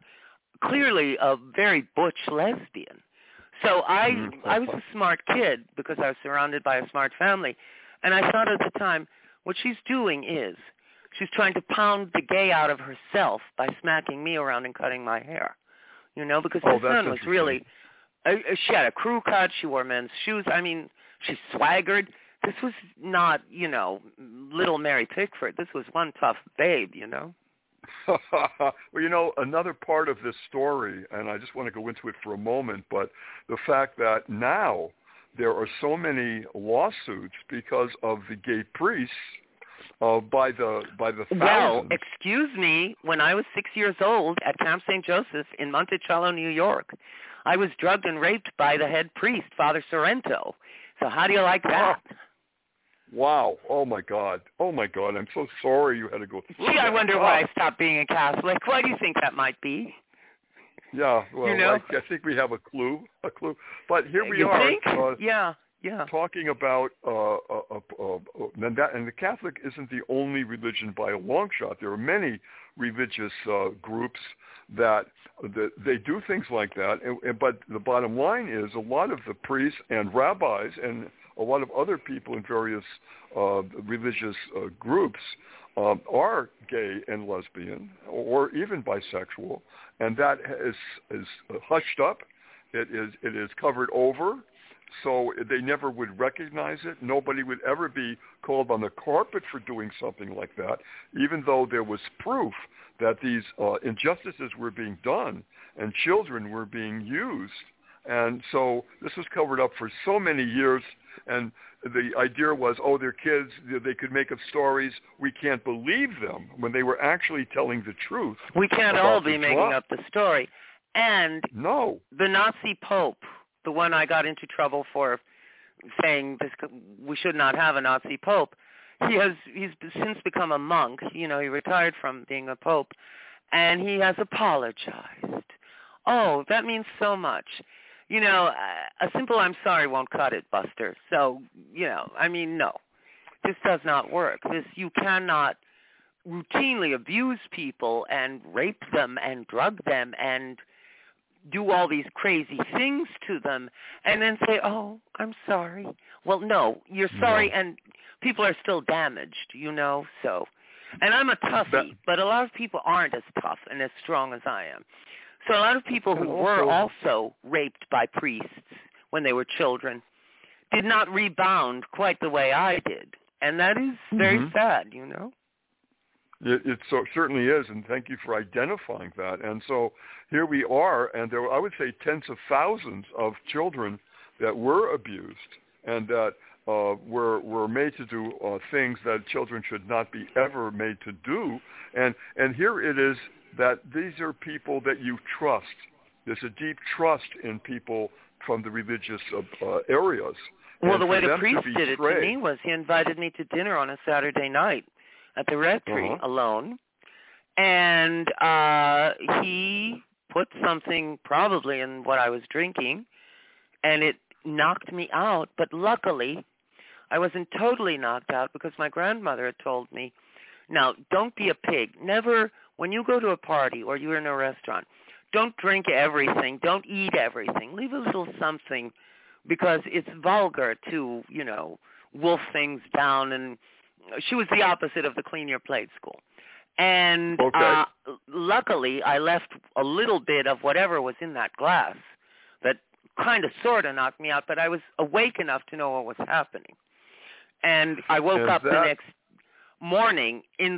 Speaker 4: clearly a very butch lesbian. So I was a smart kid because I was surrounded by a smart family. And I thought at the time, what she's doing is she's trying to pound the gay out of herself by smacking me around and cutting my hair. You know, because this nun was really, she had a crew cut, she wore men's shoes. I mean, she swaggered. This was not, you know, little Mary Pickford. This was one tough babe, you know.
Speaker 3: Well, you know, another part of this story, and I just want to go into it for a moment, but the fact that now there are so many lawsuits because of the gay priests by the thousands.
Speaker 4: Well, excuse me, when I was 6 years old at Camp St. Joseph in Monticello, New York, I was drugged and raped by the head priest, Father Sorrento. So how do you like that?
Speaker 3: Wow. Oh, my God. Oh, my God. I'm so sorry you had to go through that.
Speaker 4: Gee, I wonder why I stopped being a Catholic. Why do you think that might be?
Speaker 3: Yeah, well,
Speaker 4: you know?
Speaker 3: I think we have a clue. But here we
Speaker 4: you
Speaker 3: are.
Speaker 4: Think? Yeah.
Speaker 3: Talking about, and the Catholic isn't the only religion by a long shot. There are many religious groups that they do things like that. But the bottom line is a lot of the priests and rabbis and a lot of other people in various religious groups are gay and lesbian or even bisexual, and that is hushed up. It is covered over, so they never would recognize it. Nobody would ever be called on the carpet for doing something like that, even though there was proof that these injustices were being done and children were being used. And so this was covered up for so many years, and the idea was, oh, they're kids, they could make up stories, we can't believe them, when they were actually telling the truth.
Speaker 4: We can't all be making up the story. And
Speaker 3: no,
Speaker 4: the Nazi Pope, the one I got into trouble for saying we should not have a Nazi pope. He's since become a monk. He retired from being a pope, and he has apologized. Oh, that means so much. A simple "I'm sorry" won't cut it, Buster. So, no. This does not work. You cannot routinely abuse people and rape them and drug them and do all these crazy things to them and then say, "Oh, I'm sorry." Well, no, you're sorry, and people are still damaged, so. And I'm a toughie, but a lot of people aren't as tough and as strong as I am. So a lot of people who were also raped by priests when they were children did not rebound quite the way I did. And that is very sad,
Speaker 3: It certainly is, and thank you for identifying that. And so here we are, and there were, I would say, tens of thousands of children that were abused and that were made to do things that children should not be ever made to do. And here it is that these are people that you trust. There's a deep trust in people from the religious areas.
Speaker 4: Well, the way the priest did it to me was he invited me to dinner on a Saturday night at the rectory alone, and he put something probably in what I was drinking, and it knocked me out. But luckily, I wasn't totally knocked out because my grandmother had told me, now, don't be a pig. Never, when you go to a party or you're in a restaurant, don't drink everything. Don't eat everything. Leave a little something, because it's vulgar to, wolf things down. And she was the opposite of the clean your plate school. And luckily, I left a little bit of whatever was in that glass that kind of sort of knocked me out, but I was awake enough to know what was happening. And I woke up the next morning in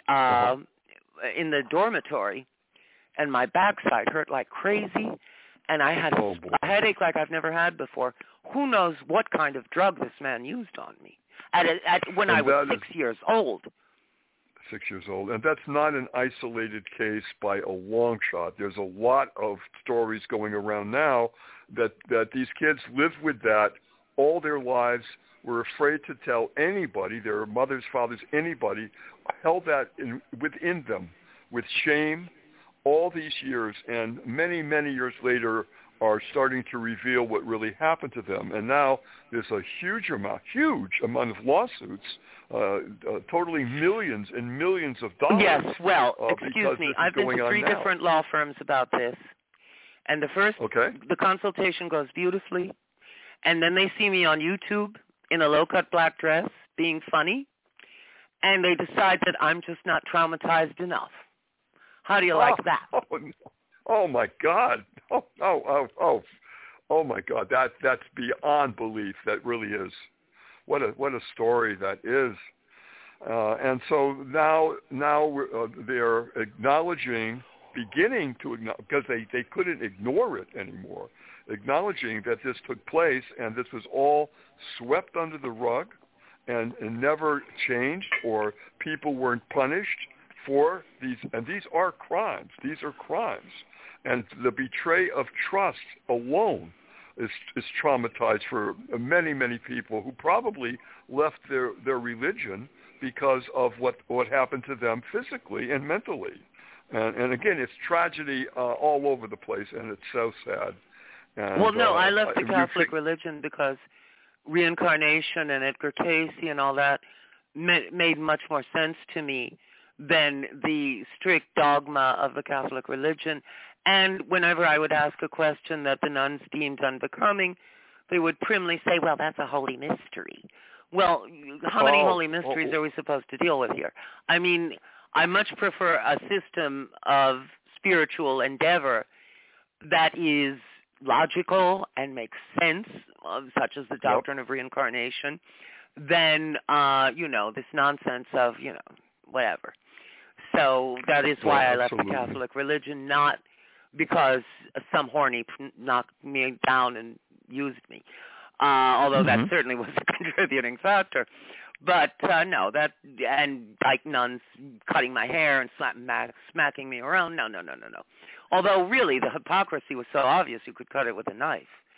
Speaker 4: the dormitory, and my backside hurt like crazy, and I had a headache like I've never had before. Who knows what kind of drug this man used on me when I was 6 years old.
Speaker 3: 6 years old. And that's not an isolated case by a long shot. There's a lot of stories going around now that these kids lived with that all their lives, were afraid to tell anybody, their mothers, fathers, anybody, held that within them with shame all these years, and many, many years later are starting to reveal what really happened to them. And now there's a huge amount of lawsuits, totaling millions and millions of dollars.
Speaker 4: Yes, well, excuse me, I've been to 3 different law firms about this. And the first, the consultation goes beautifully, and then they see me on YouTube in a low-cut black dress being funny, and they decide that I'm just not traumatized enough. How do you like that?
Speaker 3: Oh my God! Oh my God! That's beyond belief. That really is. What a story that is. And so now they're beginning to acknowledge, because they couldn't ignore it anymore, acknowledging that this took place and this was all swept under the rug and never changed, or people weren't punished for these. And these are crimes. These are crimes. And the betray of trust alone is traumatized for many, many people who probably left their religion because of what happened to them physically and mentally. And again, it's tragedy all over the place, and it's so sad. And,
Speaker 4: well, no, I left the Catholic religion because reincarnation and Edgar Cayce and all that made much more sense to me than the strict dogma of the Catholic religion. And whenever I would ask a question that the nuns deemed unbecoming, they would primly say, well, that's a holy mystery. Well, how many holy mysteries are we supposed to deal with here? I mean, I much prefer a system of spiritual endeavor that is logical and makes sense, such as the doctrine of reincarnation, than, this nonsense of, whatever. So that is why I left the Catholic religion, not because some horny knocked me down and used me, although that certainly was a contributing factor. But no, and like nuns cutting my hair and smacking me around, no. Although really the hypocrisy was so obvious you could cut it with a knife.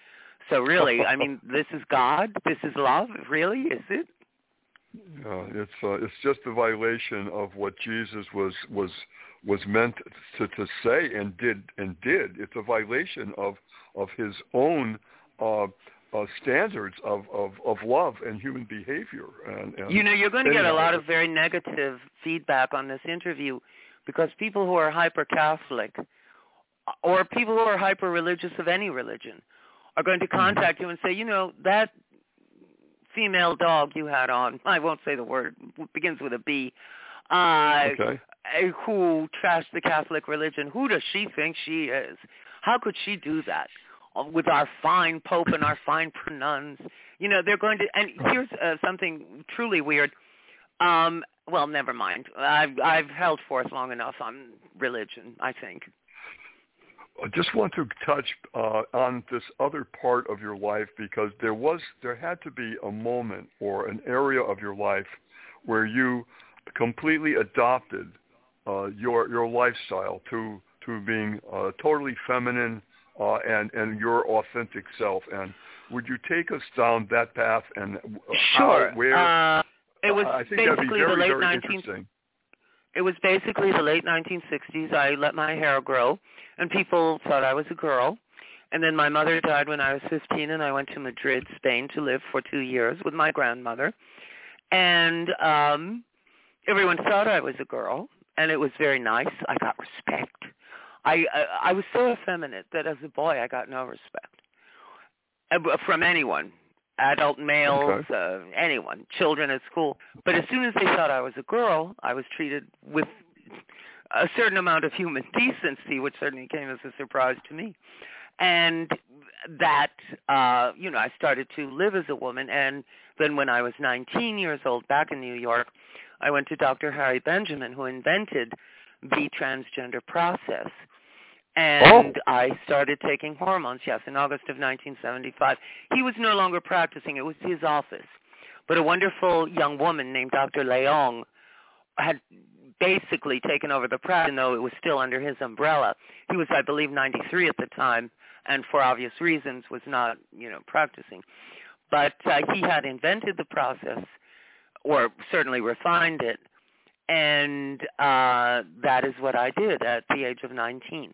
Speaker 4: So really, I mean, this is God. This is love. Really, is it?
Speaker 3: It's just a violation of what Jesus was meant to say and did. It's a violation of his own standards of love and human behavior. And
Speaker 4: you're going to get a lot of very negative feedback on this interview because people who are hyper-Catholic or people who are hyper-religious of any religion are going to contact you and say, that female dog you had on, I won't say the word, begins with a B, who trashed the Catholic religion. Who does she think she is? How could she do that with our fine Pope and our fine nuns? They're going to, and here's something truly weird. Well, never mind. I've held forth long enough on religion, I think.
Speaker 3: I just want to touch on this other part of your life because there had to be a moment or an area of your life where you completely adopted your lifestyle to being totally feminine and your authentic self. And would you take us down that path and
Speaker 4: sure.
Speaker 3: where?
Speaker 4: It was
Speaker 3: I think that'd be very, very interesting.
Speaker 4: It was basically the late 1960s. I let my hair grow, and people thought I was a girl. And then my mother died when I was 15, and I went to Madrid, Spain, to live for 2 years with my grandmother. And everyone thought I was a girl, and it was very nice. I got respect. I was so effeminate that as a boy I got no respect from anyone. Adult males, anyone, children at school. But as soon as they thought I was a girl, I was treated with a certain amount of human decency, which certainly came as a surprise to me. And that, I started to live as a woman. And then when I was 19 years old, back in New York, I went to Dr. Harry Benjamin, who invented the transgender process. And I started taking hormones, yes, in August of 1975. He was no longer practicing. It was his office. But a wonderful young woman named Dr. Leong had basically taken over the practice, even though it was still under his umbrella. He was, I believe, 93 at the time, and for obvious reasons was not, practicing. But he had invented the process, or certainly refined it, and that is what I did at the age of 19.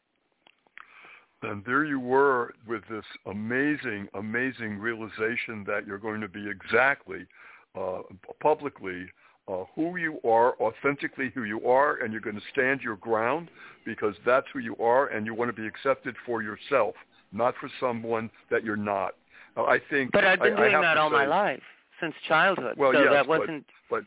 Speaker 3: And there you were with this amazing, amazing realization that you're going to be exactly, publicly, who you are, authentically who you are, and you're going to stand your ground because that's who you are, and you want to be accepted for yourself, not for someone that you're not. I think.
Speaker 4: But I've been doing that all my life, since childhood.
Speaker 3: Well,
Speaker 4: so
Speaker 3: yes,
Speaker 4: that wasn't,
Speaker 3: but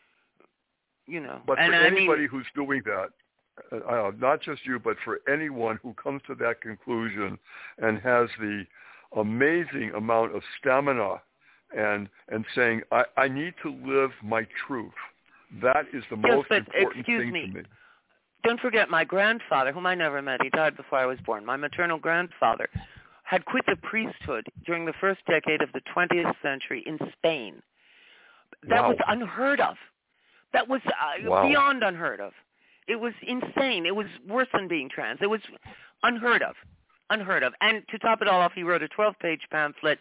Speaker 4: But
Speaker 3: for anybody who's doing that, not just you, but for anyone who comes to that conclusion and has the amazing amount of stamina and saying, I need to live my truth. That is the most important thing to me.
Speaker 4: Don't forget my grandfather, whom I never met. He died before I was born. My maternal grandfather had quit the priesthood during the first decade of the 20th century in Spain. That was unheard of. That was beyond unheard of. It was insane. It was worse than being trans. It was unheard of. Unheard of. And to top it all off, he wrote a 12-page pamphlet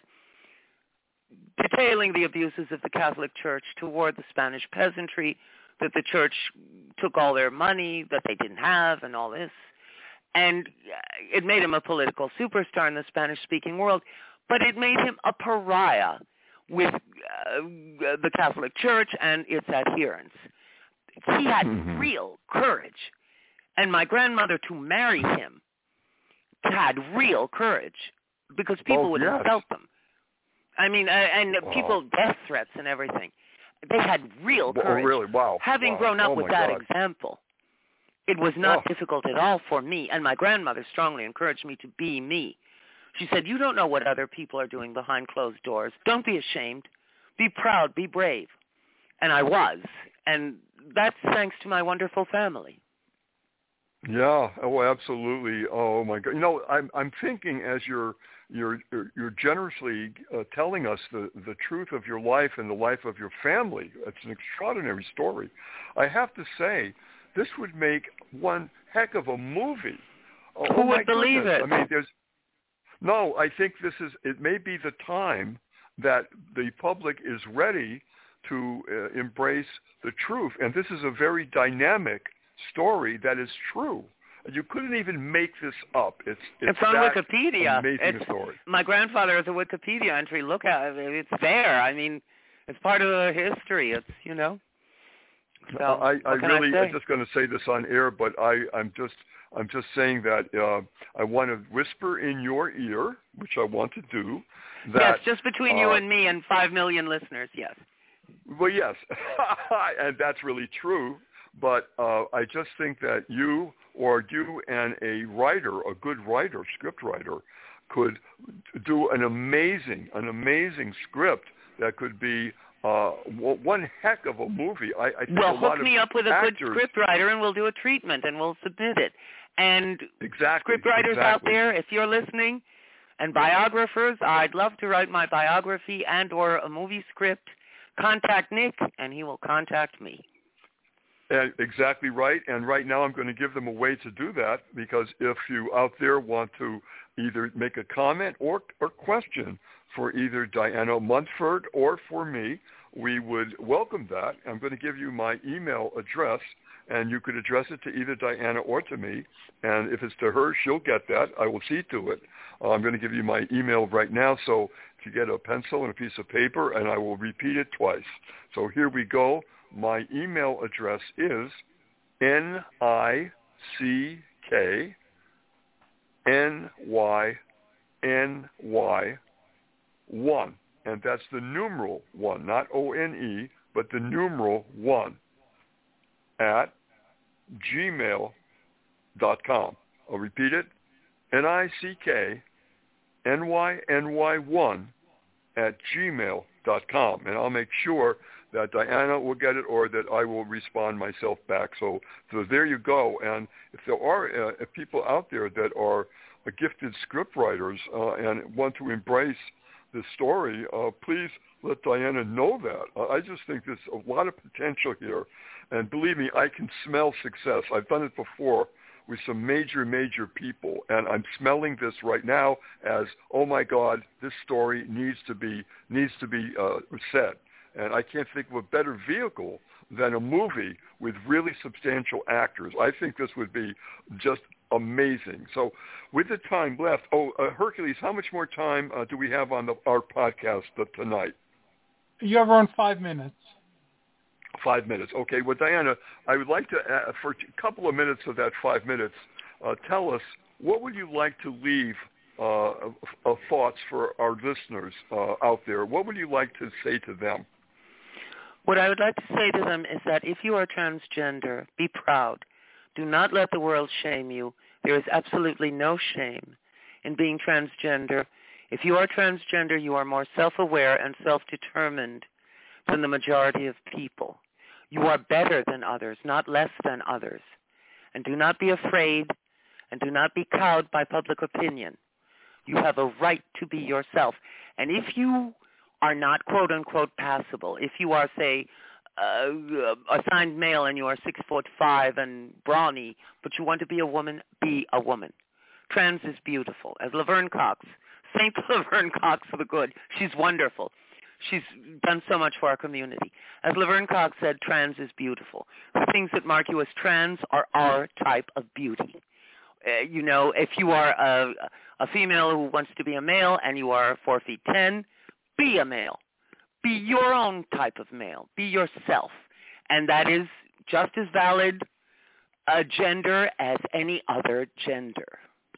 Speaker 4: detailing the abuses of the Catholic Church toward the Spanish peasantry, that the Church took all their money that they didn't have and all this. And it made him a political superstar in the Spanish-speaking world, but it made him a pariah with the Catholic Church and its adherents. He had real courage. And my grandmother, to marry him, had real courage because people would insult them. I mean, and people, death threats and everything. They had real courage.
Speaker 3: Oh, really? Wow.
Speaker 4: Having grown up with that example, it was not difficult at all for me. And my grandmother strongly encouraged me to be me. She said, you don't know what other people are doing behind closed doors. Don't be ashamed. Be proud. Be brave. And I was. And that's thanks to my wonderful family.
Speaker 3: Yeah. Oh, absolutely. Oh my God. I'm thinking as you're generously telling us the truth of your life and the life of your family. It's an extraordinary story. I have to say, this would make one heck of a movie.
Speaker 4: Who would believe it?
Speaker 3: I mean, No, I think it may be the time that the public is ready to embrace the truth. And this is a very dynamic story that is true. You couldn't even make this up. It's
Speaker 4: on Wikipedia.
Speaker 3: Amazing story.
Speaker 4: My grandfather has a Wikipedia entry. Look at it. It's there. I mean, it's part of the history. It's, you know. So,
Speaker 3: I'm just going to say this on air, but I'm just saying that I want to whisper in your ear, which I want to do. That,
Speaker 4: yes, just between you and me and 5 million listeners, yes.
Speaker 3: Well, yes, and that's really true. But I just think that you and a writer, a good writer, script writer, could do an amazing script that could be one heck of a movie. I think
Speaker 4: well,
Speaker 3: a lot
Speaker 4: hook me up with a good script writer, and we'll do a treatment, and we'll submit it. And script writers out there, if you're listening, and biographers, I'd love to write my biography and or a movie script. Contact Nick, and he will contact me.
Speaker 3: Exactly right. And right now I'm going to give them a way to do that, because if you out there want to either make a comment or question for either Diana Munford or for me, we would welcome that. I'm going to give you my email address, and you could address it to either Diana or to me. And if it's to her, she'll get that. I will see to it. I'm going to give you my email right now. So if you get a pencil and a piece of paper, and I will repeat it twice. So here we go. My email address is NICKNYNY1, and that's the numeral 1, not ONE, but the numeral 1, at gmail.com. I'll repeat it, NICKNYNY1 at gmail.com, and I'll make sure that Diana will get it or that I will respond myself back. So there you go. And if there are people out there that are gifted script writers and want to embrace this story, please let Diana know that. I just think there's a lot of potential here. And believe me, I can smell success. I've done it before with some major people, and I'm smelling this right now as, oh my God, this story needs to be said. And I can't think of a better vehicle than a movie with really substantial actors. I think this would be just amazing. So with the time left, Hercules, how much more time do we have on our podcast tonight?
Speaker 2: You have around 5 minutes.
Speaker 3: 5 minutes. Okay. Well, Diana, I would like to, for a couple of minutes of that 5 minutes, tell us, what would you like to leave thoughts for our listeners out there? What would you like to say to them?
Speaker 4: What I would like to say to them is that if you are transgender, be proud. Do not let the world shame you. There is absolutely no shame in being transgender. If you are transgender, you are more self-aware and self-determined than the majority of people. You are better than others, not less than others. And do not be afraid, and do not be cowed by public opinion. You have a right to be yourself. And if you are not quote-unquote passable, if you are, say, assigned male and you are 6'5" and brawny, but you want to be a woman, be a woman. Trans is beautiful. As Laverne Cox, St. Laverne Cox the Good, she's wonderful. She's done so much for our community. As Laverne Cox said, trans is beautiful. The things that mark you as trans are our type of beauty. If you are a female who wants to be a male and you are 4'10", be a male. Be your own type of male. Be yourself. And that is just as valid a gender as any other gender.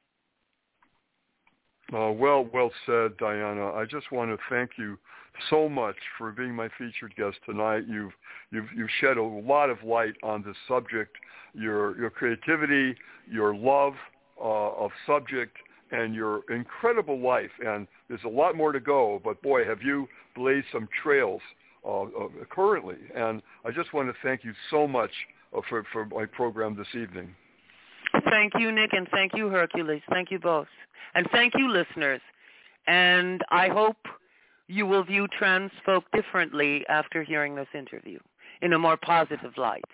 Speaker 3: Well said, Diana. I just want to thank you so much for being my featured guest tonight. You've shed a lot of light on this subject. Your creativity, your love of subject, and your incredible life. And there's a lot more to go, but boy, have you blazed some trails currently. And I just want to thank you so much for my program this evening.
Speaker 4: Thank you, Nick, and thank you, Hercules. Thank you both. And thank you, listeners. And I hope you will view trans folk differently after hearing this interview, in a more positive light.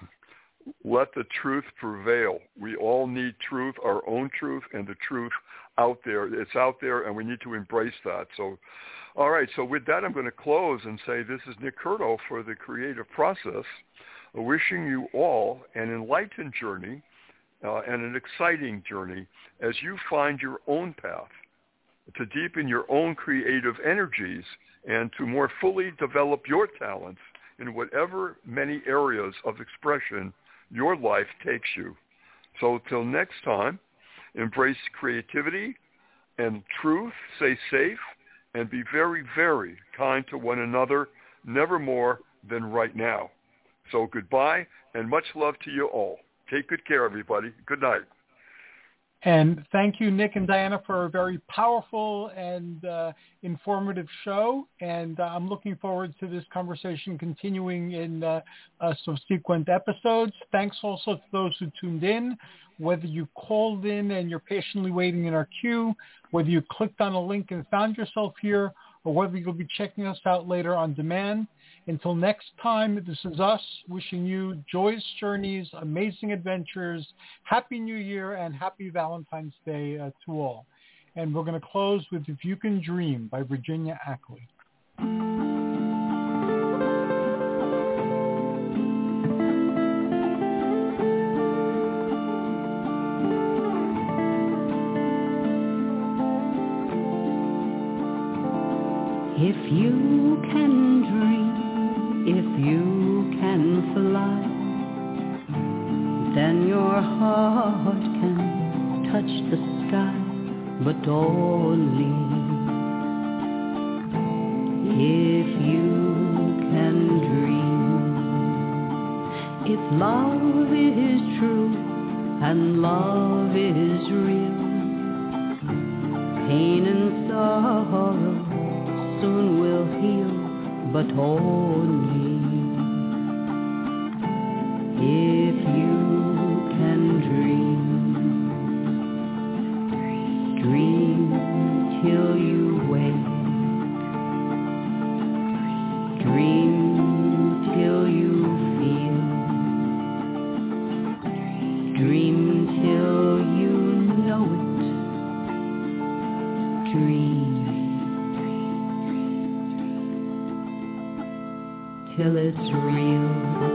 Speaker 3: Let the truth prevail. We all need truth, our own truth, and the truth out there. It's out there, and we need to embrace that. So, all right. So with that, I'm going to close and say this is Nick Curto for The Creative Process, wishing you all an enlightened journey and an exciting journey as you find your own path to deepen your own creative energies and to more fully develop your talents in whatever many areas of expression your life takes you. So till next time, embrace creativity and truth, stay safe, and be very, very kind to one another, never more than right now. So goodbye and much love to you all. Take good care, everybody. Good night.
Speaker 2: And thank you, Nick and Diana, for a very powerful and informative show. And I'm looking forward to this conversation continuing in subsequent episodes. Thanks also to those who tuned in, whether you called in and you're patiently waiting in our queue, whether you clicked on a link and found yourself here, or whether you'll be checking us out later on demand. Until next time, this is us wishing you joyous journeys, amazing adventures, Happy New Year, and Happy Valentine's Day to all. And we're going to close with If You Can Dream by Virginia Ackley.
Speaker 1: If you can dream, if you can fly, then your heart can touch the sky, but only if you can dream. If love is true and love is real, pain and sorrow soon will heal, but only if you can dream. Dream till you wake, dream till you feel, dream till you know it, dream till it's real.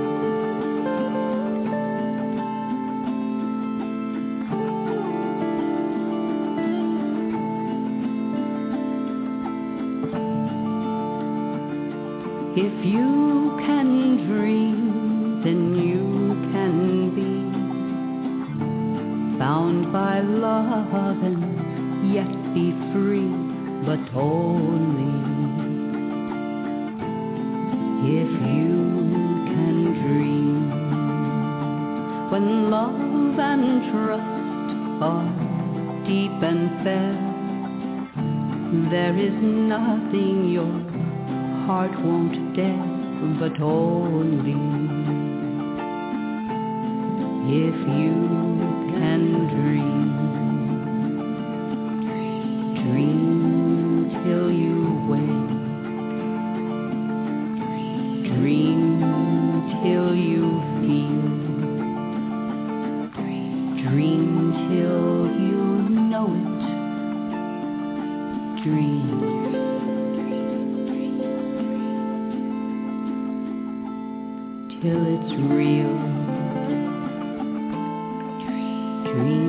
Speaker 1: If you can dream, then you can be found by love and yet be free, but only if you can dream. When love and trust are deep and fair, there is nothing your heart won't dare, but only if you can dream. Dream till you wake, dream till you feel, dream till you know it, dream till it's real. Dream